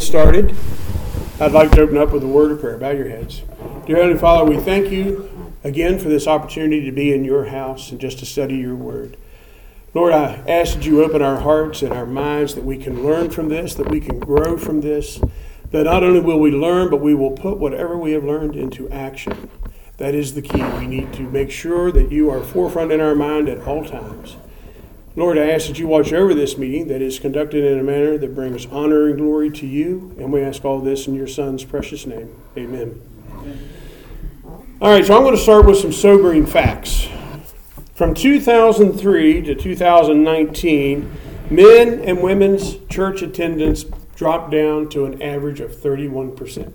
started, I'd like to open up with a word of prayer. Bow your heads. Dear Heavenly Father, we thank you again for this opportunity to be in your house and just to study your word. Lord, I ask that you open our hearts and our minds, that we can learn from this, that we can grow from this, that not only will we learn, but we will put whatever we have learned into action. That is the key. We need to make sure that you are forefront in our mind at all times. Lord, I ask that you watch over this meeting that is conducted in a manner that brings honor and glory to you, and we ask all this in your Son's precious name. Amen. All right, so I'm going to start with some sobering facts. From 2003 to 2019, men and women's church attendance dropped down to an average of 31%.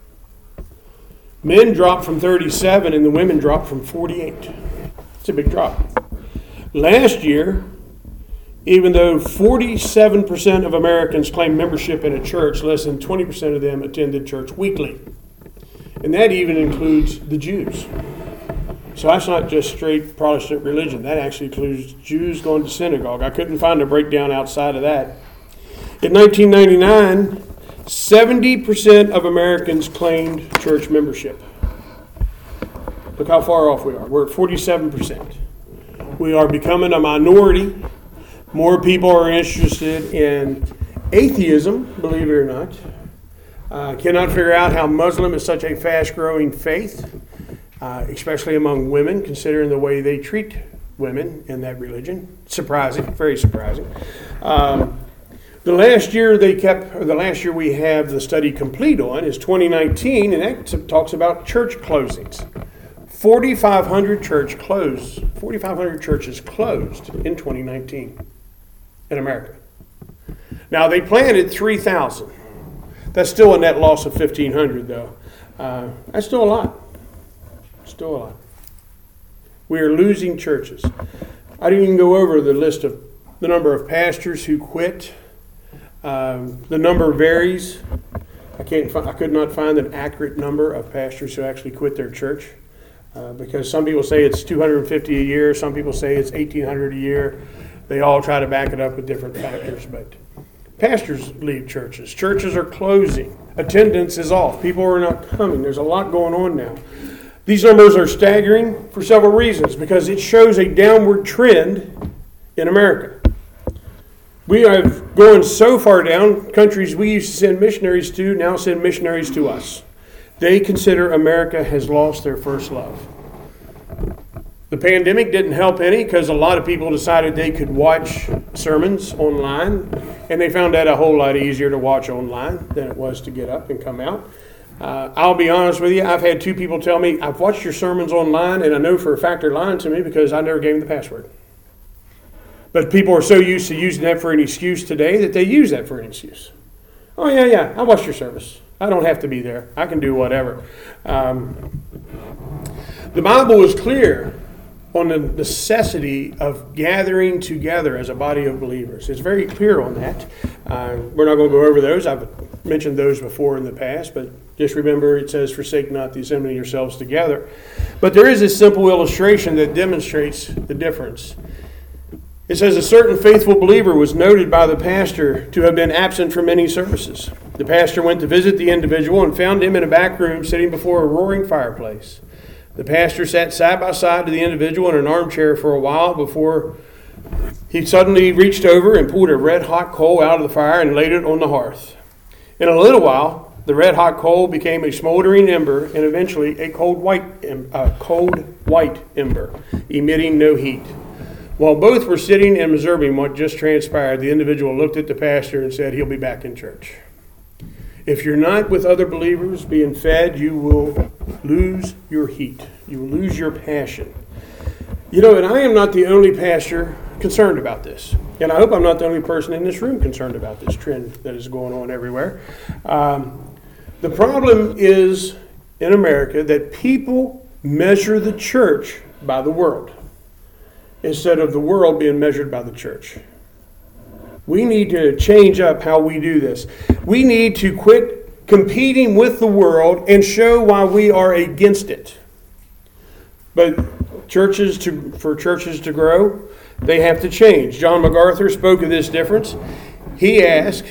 Men dropped from 37 and the women dropped from 48. It's a big drop. Last year, even though 47% of Americans claim membership in a church, less than 20% of them attended church weekly. And that even includes the Jews. So that's not just straight Protestant religion. That actually includes Jews going to synagogue. I couldn't find a breakdown outside of that. In 1999, 70% of Americans claimed church membership. Look how far off we are. We're at 47%. We are becoming a minority. More people are interested in atheism, believe it or not. Cannot figure out how Muslim is such a fast-growing faith, especially among women, considering the way they treat women in that religion. Surprising, very surprising. The last year we have the study complete on is 2019, and that talks about church closings. 4,500 churches closed in 2019 in America. Now, they planted 3,000. That's still a net loss of 1,500, though. That's still a lot. Still a lot. We are losing churches. I didn't even go over the list of the number of pastors who quit. The number varies. I could not find an accurate number of pastors who actually quit their church. Because some people say it's 250 a year, some people say it's 1,800 a year. They all try to back it up with different factors, but pastors leave churches. Churches are closing. Attendance is off. People are not coming. There's a lot going on now. These numbers are staggering for several reasons, because it shows a downward trend in America. We have gone so far down, countries we used to send missionaries to now send missionaries to us. They consider America has lost their first love. The pandemic didn't help any, because a lot of people decided they could watch sermons online, and they found that a whole lot easier to watch online than it was to get up and come out. I'll be honest with you, I've had two people tell me, I've watched your sermons online, and I know for a fact they're lying to me because I never gave them the password. But people are so used to using that for an excuse today that they use that for an excuse. Oh, yeah, I watched your service. I don't have to be there. I can do whatever. The Bible is clear on the necessity of gathering together as a body of believers. It's very clear on that. We're not going to go over those. I've mentioned those before in the past, but just remember it says, forsake not the assembling yourselves together. But there is a simple illustration that demonstrates the difference. It says a certain faithful believer was noted by the pastor to have been absent from many services. The pastor went to visit the individual and found him in a back room sitting before a roaring fireplace. The pastor sat side by side to the individual in an armchair for a while before he suddenly reached over and pulled a red-hot coal out of the fire and laid it on the hearth. In a little while, the red-hot coal became a smoldering ember and eventually a cold white ember, emitting no heat. While both were sitting and observing what just transpired, the individual looked at the pastor and said, he'll be back in church. If you're not with other believers being fed, you will lose your heat. You will lose your passion. You know, and I am not the only pastor concerned about this. And I hope I'm not the only person in this room concerned about this trend that is going on everywhere. The problem is in America that people measure the church by the world, instead of the world being measured by the church. We need to change up how we do this. We need to quit competing with the world and show why we are against it. But for churches to grow, they have to change. John MacArthur spoke of this difference. He asked,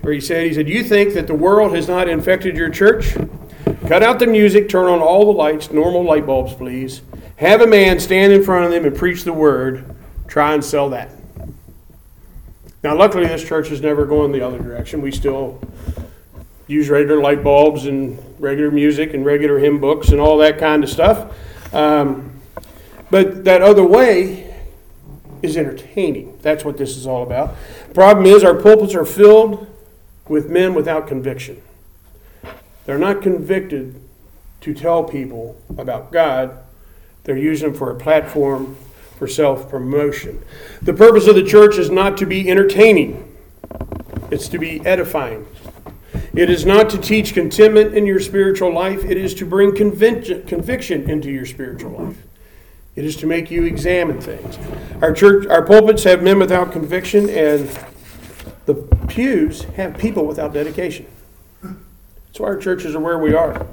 where he said, you think that the world has not infected your church? Cut out the music, turn on all the lights, normal light bulbs, please. Have a man stand in front of them and preach the word. Try and sell that. Now, luckily, this church has never gone the other direction. We still use regular light bulbs and regular music and regular hymn books and all that kind of stuff. But that other way is entertaining. That's what this is all about. The problem is our pulpits are filled with men without conviction. They're not convicted to tell people about God. They're using them for a platform for self-promotion. The purpose of the church is not to be entertaining. It's to be edifying. It is not to teach contentment in your spiritual life. It is to bring conviction into your spiritual life. It is to make you examine things. Our pulpits have men without conviction, and the pews have people without dedication. That's why our churches are where we are.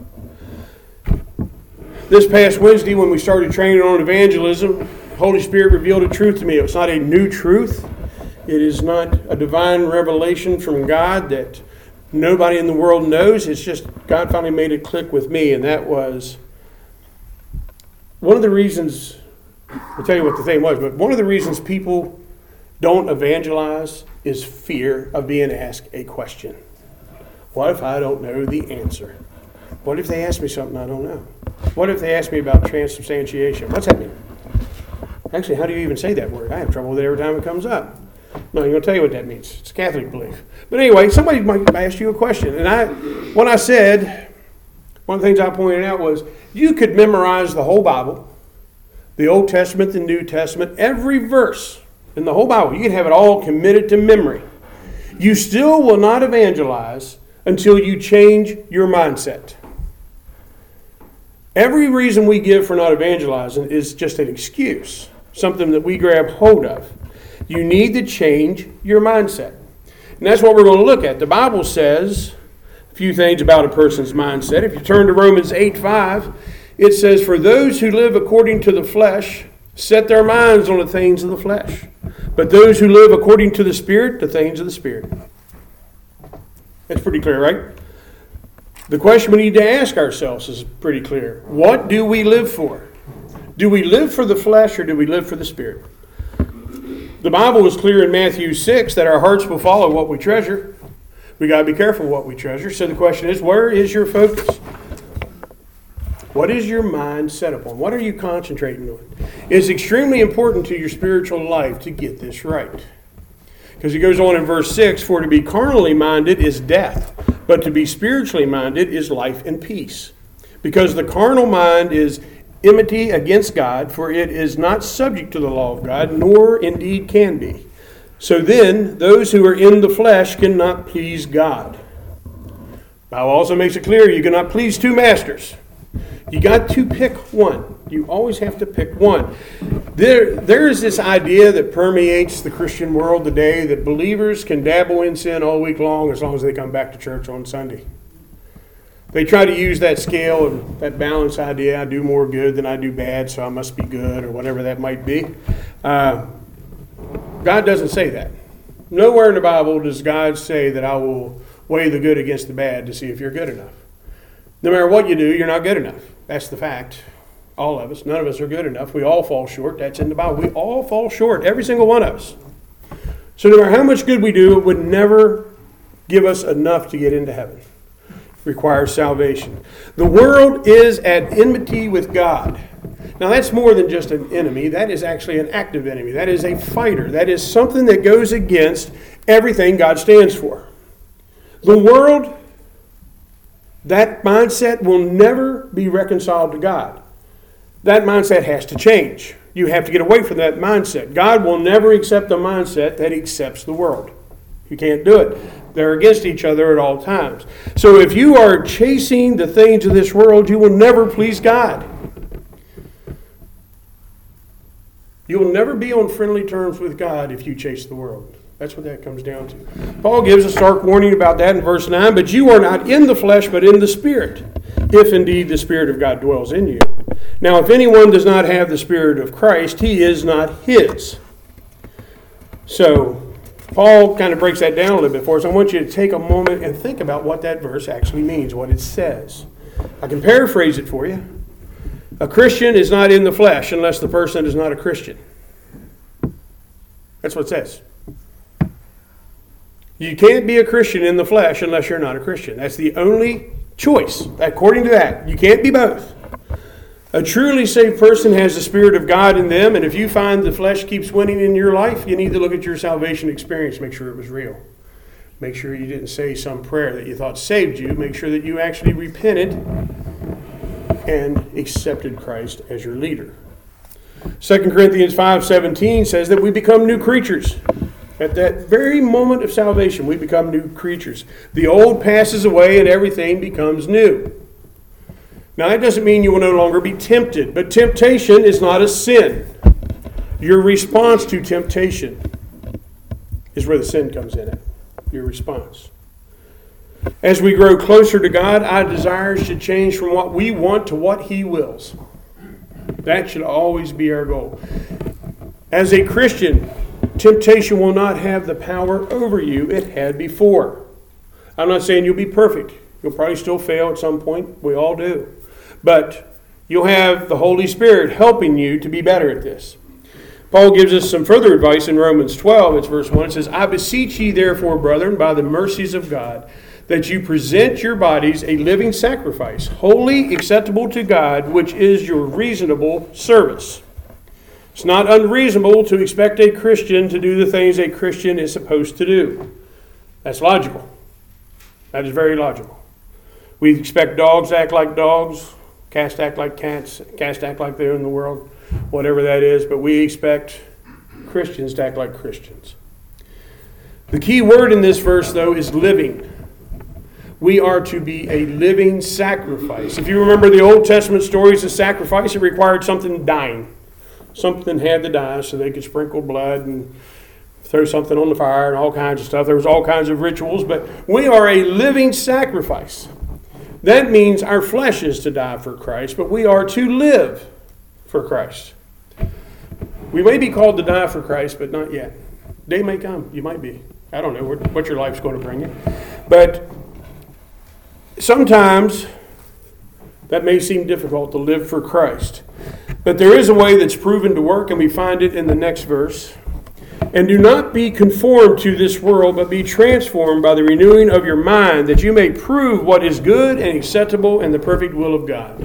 This past Wednesday, when we started training on evangelism, the Holy Spirit revealed a truth to me. It's not a new truth. It is not a divine revelation from God that nobody in the world knows. It's just God finally made it click with me, and that was one of the reasons. I'll tell you what the thing was, but one of the reasons people don't evangelize is fear of being asked a question. What if I don't know the answer? What if they ask me something I don't know? What if they ask me about transubstantiation? What's that mean? Actually, how do you even say that word? I have trouble with it every time it comes up. No, I'm going to tell you what that means. It's a Catholic belief. But anyway, somebody might ask you a question. And when I said, one of the things I pointed out was, you could memorize the whole Bible, the Old Testament, the New Testament, every verse in the whole Bible. You can have it all committed to memory. You still will not evangelize until you change your mindset. Every reason we give for not evangelizing is just an excuse, something that we grab hold of. You need to change your mindset. And that's what we're going to look at. The Bible says a few things about a person's mindset. If you turn to Romans 8:5, it says, "For those who live according to the flesh set their minds on the things of the flesh. But those who live according to the Spirit, the things of the Spirit." That's pretty clear, right? The question we need to ask ourselves is pretty clear. What do we live for? Do we live for the flesh or do we live for the Spirit? The Bible is clear in Matthew 6 that our hearts will follow what we treasure. We got to be careful what we treasure. So the question is, where is your focus? What is your mind set upon? What are you concentrating on? It's extremely important to your spiritual life to get this right. Because he goes on in verse 6, "For to be carnally minded is death, but to be spiritually minded is life and peace. Because the carnal mind is enmity against God, for it is not subject to the law of God, nor indeed can be. So then, those who are in the flesh cannot please God." The Bible also makes it clear you cannot please two masters. You got to pick one. You always have to pick one. There is this idea that permeates the Christian world today that believers can dabble in sin all week long as they come back to church on Sunday. They try to use that scale and that balance idea. I do more good than I do bad, so I must be good, or whatever that might be. God doesn't say that. Nowhere in the Bible does God say that I will weigh the good against the bad to see if you're good enough. No matter what you do, you're not good enough. That's the fact. All of us. None of us are good enough. We all fall short. That's in the Bible. We all fall short. Every single one of us. So no matter how much good we do, it would never give us enough to get into heaven. It requires salvation. The world is at enmity with God. Now that's more than just an enemy. That is actually an active enemy. That is a fighter. That is something that goes against everything God stands for. The world, that mindset will never be reconciled to God. That mindset has to change. You have to get away from that mindset. God will never accept a mindset that accepts the world. You can't do it. They're against each other at all times. So if you are chasing the things of this world, you will never please God. You will never be on friendly terms with God if you chase the world. That's what that comes down to. Paul gives a stark warning about that in verse 9. "But you are not in the flesh, but in the Spirit, if indeed the Spirit of God dwells in you. Now, if anyone does not have the Spirit of Christ, he is not his." So, Paul kind of breaks that down a little bit for us. I want you to take a moment and think about what that verse actually means, what it says. I can paraphrase it for you. A Christian is not in the flesh unless the person is not a Christian. That's what it says. You can't be a Christian in the flesh unless you're not a Christian. That's the only choice. According to that, you can't be both. A truly saved person has the Spirit of God in them, and if you find the flesh keeps winning in your life, you need to look at your salvation experience, make sure it was real. Make sure you didn't say some prayer that you thought saved you. Make sure that you actually repented and accepted Christ as your leader. 2 Corinthians 5:17 says that we become new creatures. At that very moment of salvation, we become new creatures. The old passes away and everything becomes new. Now, that doesn't mean you will no longer be tempted, but temptation is not a sin. Your response to temptation is where the sin comes in at. Your response. As we grow closer to God, our desires should change from what we want to what He wills. That should always be our goal. As a Christian, temptation will not have the power over you it had before. I'm not saying you'll be perfect. You'll probably still fail at some point. We all do. But you'll have the Holy Spirit helping you to be better at this. Paul gives us some further advice in Romans 12. It's verse 1. It says, I beseech ye therefore, brethren, by the mercies of God, that you present your bodies a living sacrifice, holy, acceptable to God, which is your reasonable service. It's not unreasonable to expect a Christian to do the things a Christian is supposed to do. That's logical. That is very logical. We expect dogs to act like dogs, cats to act like cats, cats to act like they're in the world, whatever that is, but we expect Christians to act like Christians. The key word in this verse, though, is living. We are to be a living sacrifice. If you remember the Old Testament stories of sacrifice, it required something dying. Something had to die so they could sprinkle blood and throw something on the fire and all kinds of stuff. There was all kinds of rituals, but we are a living sacrifice. That means our flesh is to die for Christ, but we are to live for Christ. We may be called to die for Christ, but not yet. Day may come. You might be. I don't know what your life's going to bring you. But sometimes that may seem difficult to live for Christ. But there is a way that's proven to work, and we find it in the next verse. And do not be conformed to this world, but be transformed by the renewing of your mind, that you may prove what is good and acceptable and the perfect will of God.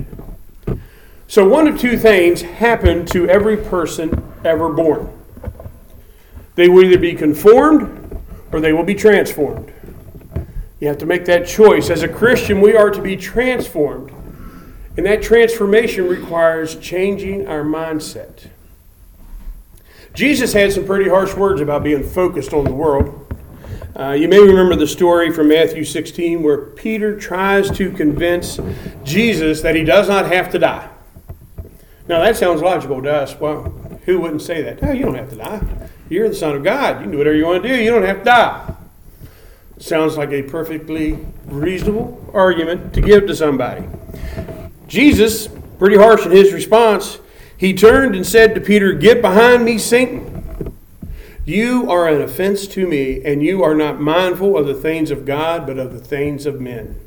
So one of two things happen to every person ever born. They will either be conformed or they will be transformed. You have to make that choice. As a Christian, we are to be transformed. And that transformation requires changing our mindset. Jesus had some pretty harsh words about being focused on the world. You may remember the story from Matthew 16 where Peter tries to convince Jesus that he does not have to die. Now that sounds logical to us. Well, who wouldn't say that? No, you don't have to die. You're the Son of God. You can do whatever you want to do. You don't have to die. Sounds like a perfectly reasonable argument to give to somebody. Jesus, pretty harsh in his response, he turned and said to Peter, "Get behind me, Satan. You are an offense to me, and you are not mindful of the things of God, but of the things of men."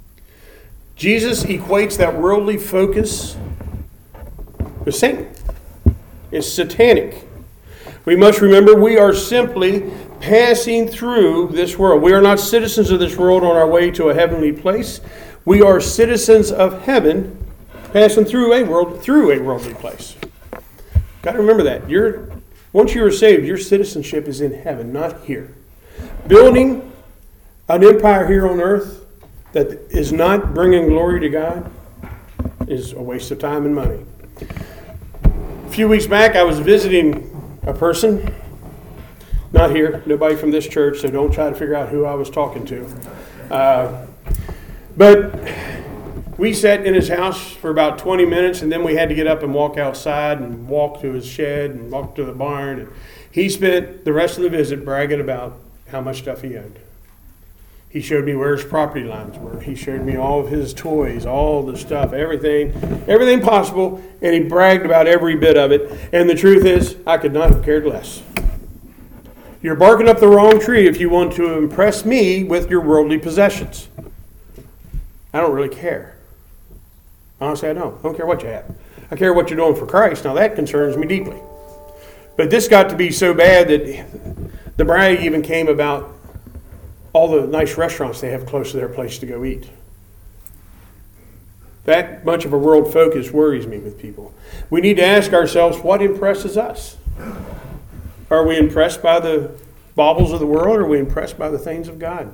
Jesus equates that worldly focus with Satan. It's satanic. We must remember we are simply passing through this world. We are not citizens of this world on our way to a heavenly place. We are citizens of heaven passing through a worldly place. Got to remember that. Once you are saved, your citizenship is in heaven, not here. Building an empire here on earth that is not bringing glory to God is a waste of time and money. A few weeks back, I was visiting a person, not here, nobody from this church, so don't try to figure out who I was talking to. But we sat in his house for about 20 minutes, and then we had to get up and walk outside and walk to his shed and walk to the barn. And he spent the rest of the visit bragging about how much stuff he owned. He showed me where his property lines were. He showed me all of his toys, all the stuff, everything possible, and he bragged about every bit of it. And the truth is, I could not have cared less. You're barking up the wrong tree if you want to impress me with your worldly possessions. I don't really care. Honestly, I don't. I don't care what you have. I care what you're doing for Christ. Now, that concerns me deeply. But this got to be so bad that the brag even came about all the nice restaurants they have close to their place to go eat. That much of a world focus worries me with people. We need to ask ourselves, what impresses us? Are we impressed by the baubles of the world, or are we impressed by the things of God?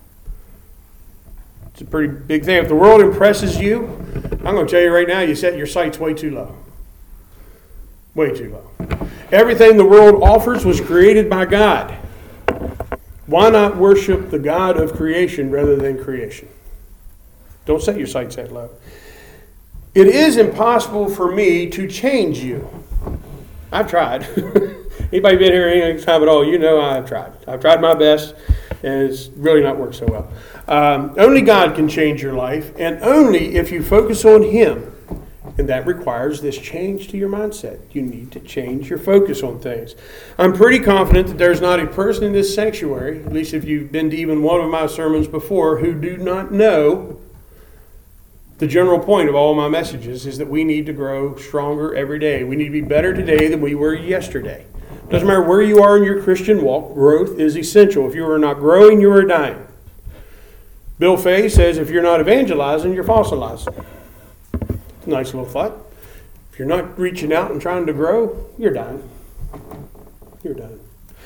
It's a pretty big thing. If the world impresses you, I'm going to tell you right now, you set your sights way too low. Way too low. Everything the world offers was created by God. Why not worship the God of creation rather than creation? Don't set your sights that low. It is impossible for me to change you. I've tried. Anybody been here any time at all, you know I've tried. I've tried my best, and it's really not worked so well. Only God can change your life, and only if you focus on Him. And that requires this change to your mindset. You need to change your focus on things. I'm pretty confident that there's not a person in this sanctuary, at least if you've been to even one of my sermons before, who do not know the general point of all my messages is that we need to grow stronger every day. We need to be better today than we were yesterday. Doesn't matter where you are in your Christian walk, growth is essential. If you are not growing, you are dying. Bill Fay says if you're not evangelizing, you're fossilizing. Nice little thought. If you're not reaching out and trying to grow, you're dying. You're dying.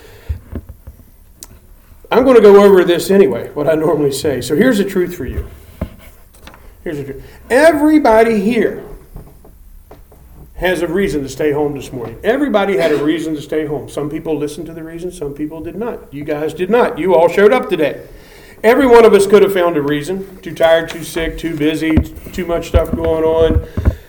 I'm going to go over this anyway, what I normally say. So here's the truth for you. Here's the truth. Everybody here has a reason to stay home this morning. Everybody had a reason to stay home. Some people listened to the reason, some people did not. You guys did not. You all showed up today. Every one of us could have found a reason. Too tired, too sick, too busy, too much stuff going on.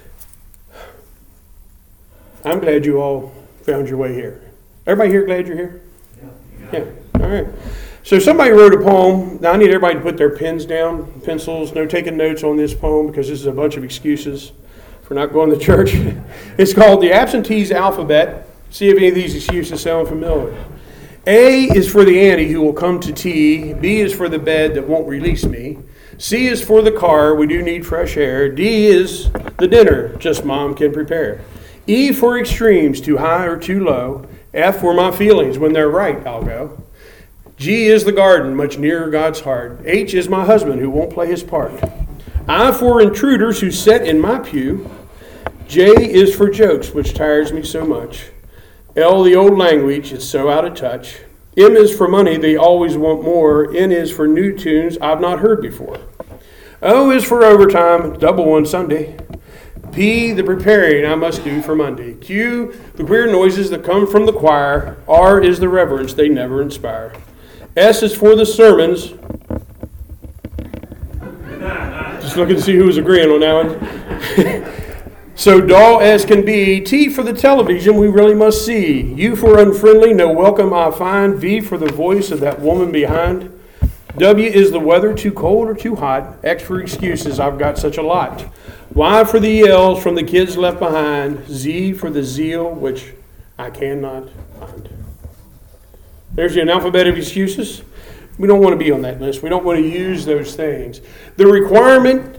I'm glad you all found your way here. Everybody here glad you're here? Yeah. All right. So somebody wrote a poem. Now I need everybody to put their pens down, pencils, no taking notes on this poem because this is a bunch of excuses for not going to church. It's called The Absentee's Alphabet. See if any of these excuses sound familiar. A is for the auntie who will come to tea. B is for the bed that won't release me. C is for the car. We do need fresh air. D is the dinner just mom can prepare. E for extremes, too high or too low. F for my feelings. When they're right, I'll go. G is the garden, much nearer God's heart. H is my husband who won't play his part. I for intruders who sit in my pew. J is for jokes, which tires me so much. L, the old language, it's so out of touch. M is for money, they always want more. N is for new tunes I've not heard before. O is for overtime, double on Sunday. P, the preparing I must do for Monday. Q, the queer noises that come from the choir. R is the reverence they never inspire. S is for the sermons. Just looking to see who was agreeing on that one. So dull as can be. T for the television we really must see. U for unfriendly, no welcome I find. V for the voice of that woman behind. W is the weather too cold or too hot. X for excuses, I've got such a lot. Y for the yells from the kids left behind. Z for the zeal which I cannot find. There's an alphabet of excuses. We don't want to be on that list. We don't want to use those things. The requirement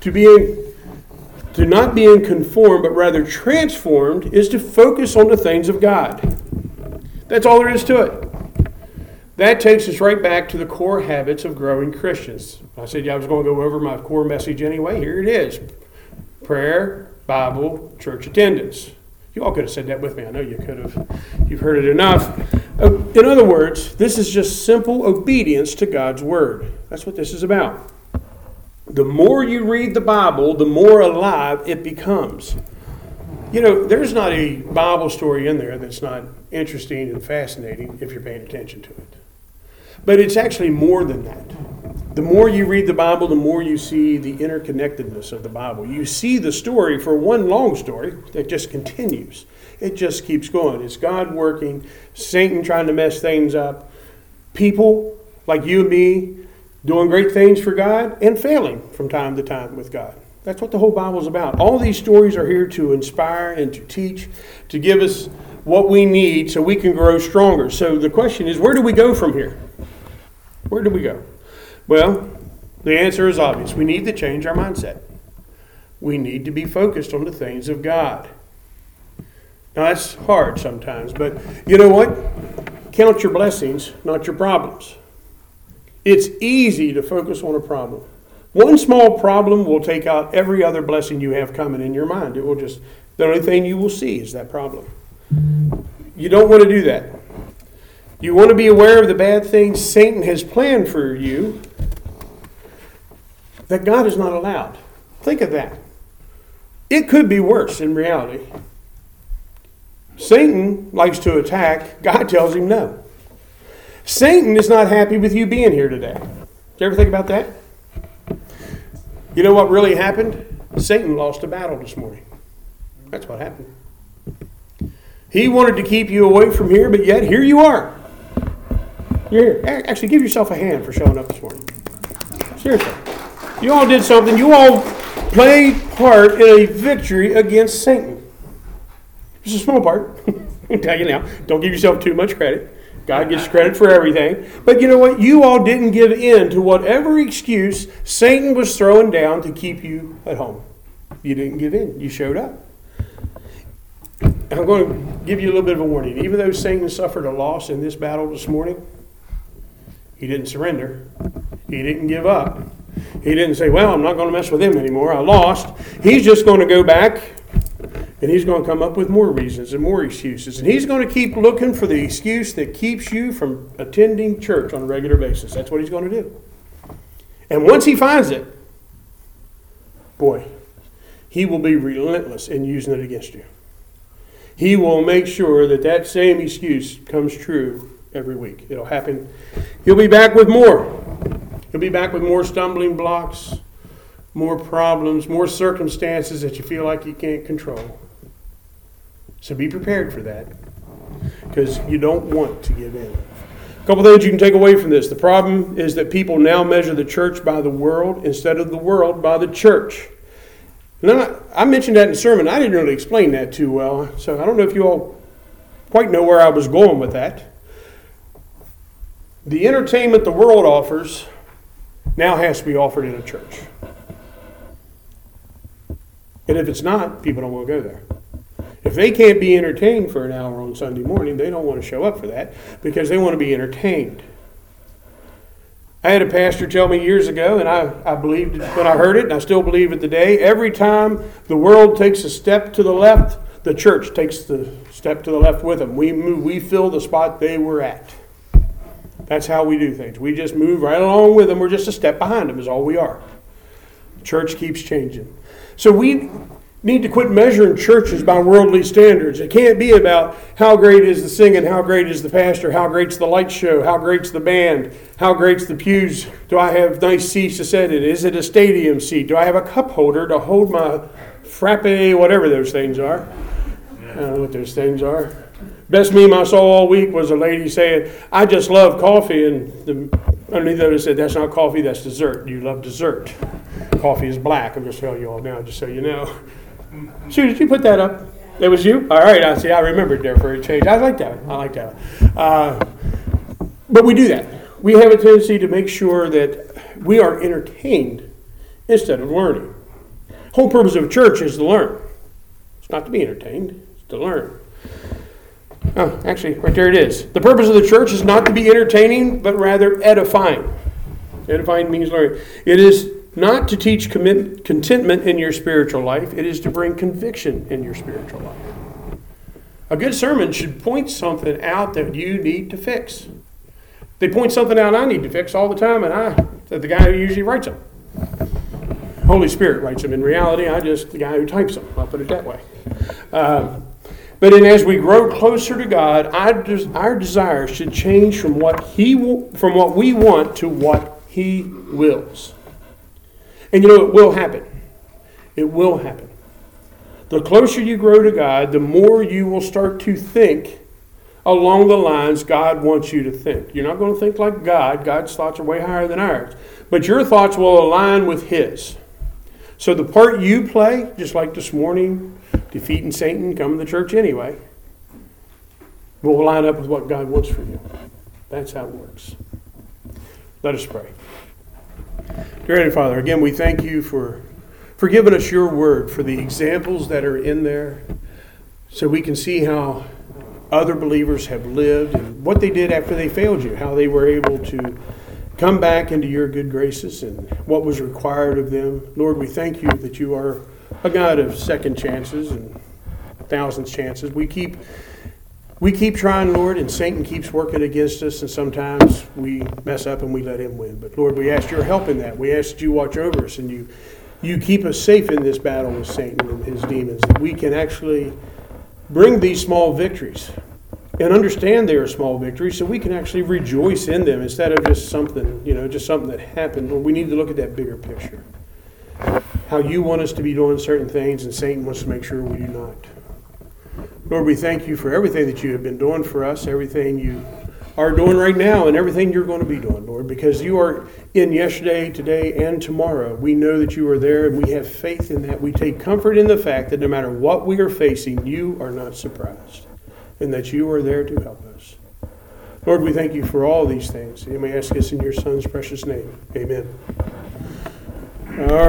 to not being conformed, but rather transformed, is to focus on the things of God. That's all there is to it. That takes us right back to the core habits of growing Christians. I said I was going to go over my core message anyway. Here it is. Prayer, Bible, church attendance. You all could have said that with me. I know you could have. You've heard it enough. In other words, this is just simple obedience to God's Word. That's what this is about. The more you read the Bible, the more alive it becomes. You know, there's not a Bible story in there that's not interesting and fascinating if you're paying attention to it. But it's actually more than that. The more you read the Bible, the more you see the interconnectedness of the Bible. You see the story for one long story that just continues. It just keeps going. It's God working, Satan trying to mess things up, people like you and me doing great things for God and failing from time to time with God. That's what the whole Bible is about. All these stories are here to inspire and to teach, to give us what we need so we can grow stronger. So the question is, where do we go from here? Where do we go? Well, the answer is obvious. We need to change our mindset. We need to be focused on the things of God. Now, that's hard sometimes, but you know what? Count your blessings, not your problems. It's easy to focus on a problem. One small problem will take out every other blessing you have coming in your mind. It will just, the only thing you will see is that problem. You don't want to do that. You want to be aware of the bad things Satan has planned for you that God has not allowed. Think of that. It could be worse in reality. Satan likes to attack. God tells him no. Satan is not happy with you being here today. Did you ever think about that? You know what really happened? Satan lost a battle this morning. That's what happened. He wanted to keep you away from here, but yet here you are. You're here. Actually, give yourself a hand for showing up this morning. Seriously. You all did something. You all played part in a victory against Satan. It's a small part. I'll tell you now. Don't give yourself too much credit. God gets credit for everything. But you know what? You all didn't give in to whatever excuse Satan was throwing down to keep you at home. You didn't give in. You showed up. I'm going to give you a little bit of a warning. Even though Satan suffered a loss in this battle this morning, he didn't surrender. He didn't give up. He didn't say, well, I'm not going to mess with him anymore. I lost. He's just going to go back and he's going to come up with more reasons and more excuses. And he's going to keep looking for the excuse that keeps you from attending church on a regular basis. That's what he's going to do. And once he finds it, boy, he will be relentless in using it against you. He will make sure that that same excuse comes true every week. It'll happen. He'll be back with more. He'll be back with more stumbling blocks, more problems, more circumstances that you feel like you can't control. So be prepared for that, because you don't want to give in. A couple things you can take away from this. The problem is that people now measure the church by the world instead of the world by the church. Now, I mentioned that in the sermon. I didn't really explain that too well, so I don't know if you all quite know where I was going with that. The entertainment the world offers now has to be offered in a church. And if it's not, people don't want to go there. If they can't be entertained for an hour on Sunday morning, they don't want to show up for that because they want to be entertained. I had a pastor tell me years ago, and I believed it when I heard it, and I still believe it today. Every time the world takes a step to the left, the church takes the step to the left with them. We fill the spot they were at. That's how we do things. We just move right along with them. We're just a step behind them is all we are. The church keeps changing. So we need to quit measuring churches by worldly standards. It can't be about how great is the singing, how great is the pastor, how great's the light show, how great's the band, how great's the pews. Do I have nice seats to sit in? Is it a stadium seat? Do I have a cup holder to hold my frappe, whatever those things are? I don't know what those things are. Best meme I saw all week was a lady saying, I just love coffee, and underneath of it said, that's not coffee, that's dessert. You love dessert. Coffee is black. I'm just telling you all now, just so you know. Sue, did you put that up? It was you? All right, I see. I remembered there for a change. I like that. But we do that. We have a tendency to make sure that we are entertained instead of learning. The whole purpose of a church is to learn. It's not to be entertained. It's to learn. Oh, actually, right there it is. The purpose of the church is not to be entertaining, but rather edifying. Edifying means learning. It is not to teach contentment in your spiritual life. It is to bring conviction in your spiritual life. A good sermon should point something out that you need to fix. They point something out I need to fix all the time, and the guy who usually writes them. Holy Spirit writes them. In reality, I'm just the guy who types them. I'll put it that way. But as we grow closer to God, our desires should change from what we want to what He wills. And you know, it will happen. It will happen. The closer you grow to God, the more you will start to think along the lines God wants you to think. You're not going to think like God. God's thoughts are way higher than ours. But your thoughts will align with His. So the part you play, just like this morning, defeating Satan, coming to church anyway, will line up with what God wants for you. That's how it works. Let us pray. Dear Heavenly Father, again, we thank you for giving us your word, for the examples that are in there, so we can see how other believers have lived and what they did after they failed you, how they were able to come back into your good graces and what was required of them. Lord, we thank you that you are a God of second chances and thousandth chances. We keep trying, Lord, and Satan keeps working against us, and sometimes we mess up and we let him win. But Lord, we ask your help in that. We ask that you watch over us and you keep us safe in this battle with Satan and his demons, that we can actually bring these small victories and understand they are small victories, so we can actually rejoice in them instead of just something that happened. Lord, we need to look at that bigger picture. How you want us to be doing certain things, and Satan wants to make sure we do not. Lord, we thank you for everything that you have been doing for us, everything you are doing right now, and everything you're going to be doing, Lord, because you are in yesterday, today, and tomorrow. We know that you are there, and we have faith in that. We take comfort in the fact that no matter what we are facing, you are not surprised, and that you are there to help us. Lord, we thank you for all these things. And we ask this in your Son's precious name. Amen. All right.